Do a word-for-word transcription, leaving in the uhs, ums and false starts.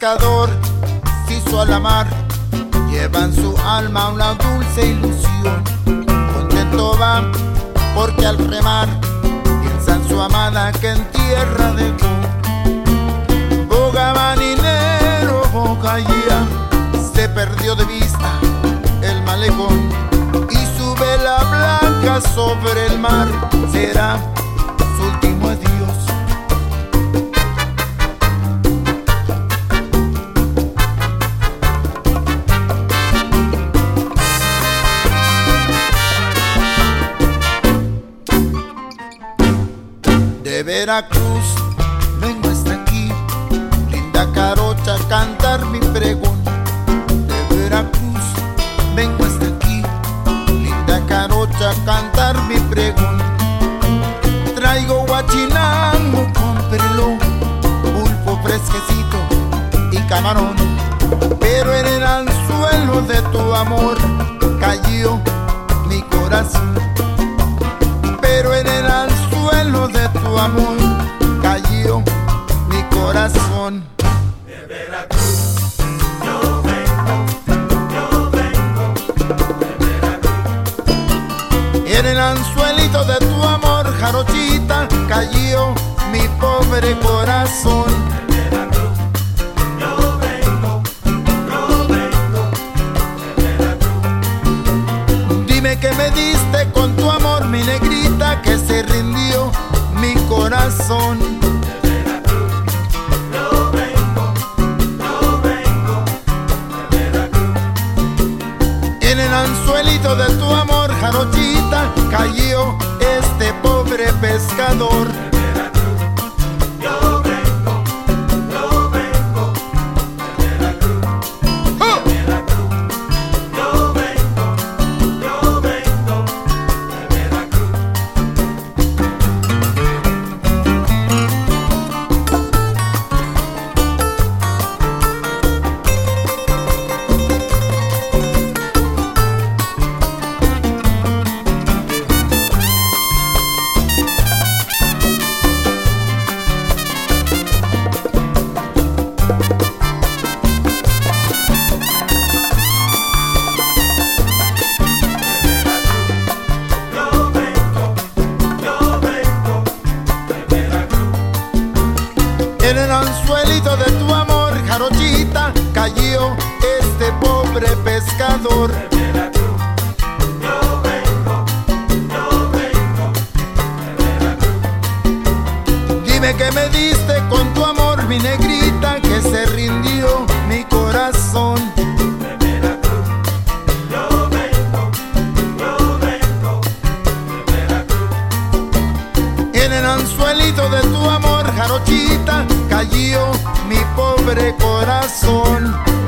pescador se hizo a la mar, lleva en su alma una dulce ilusión. Contento va porque al remar piensa en su amada que en tierra dejó. Boga marinero, boga ya, se perdió de vista el malecón y su vela blanca sobre el mar será su último adiós. De Veracruz vengo hasta aquí, linda Carocha, a cantar mi pregón. De Veracruz vengo hasta aquí, linda Carocha, a cantar mi pregón. Traigo guachinango con perlón, pulpo fresquecito y camarón, pero en el anzuelo de tu amor cayó mi corazón. Pero en el anzuelo de tu amor cayó mi corazón. De Veracruz yo vengo, yo vengo, de Veracruz. En el anzuelito de tu amor, jarochita, cayó mi pobre corazón. De Veracruz yo vengo, yo vengo, de Veracruz. Dime que me diste con tu amor, mi negrita, que se rindió mi corazón. De Veracruz yo vengo, yo vengo, de Veracruz. En el anzuelito de tu amor, jarochita, cayó este pobre pescador. De Veracruz yo vengo, yo vengo, de Veracruz. ¡Oh! De Veracruz yo vengo, yo vengo, de Veracruz. Yo vengo, yo vengo, de Veracruz. En el anzuelito de tu amor, jarochita, cayó este pobre pescador. De Veracruz yo vengo, yo vengo, de Veracruz. Dime que me diste con tu amor, mi negrita, que se rindió mi corazón. De Veracruz yo vengo, yo vengo, de Veracruz. En el anzuelito de tu amor, jarochita, cayó mi pobre corazón.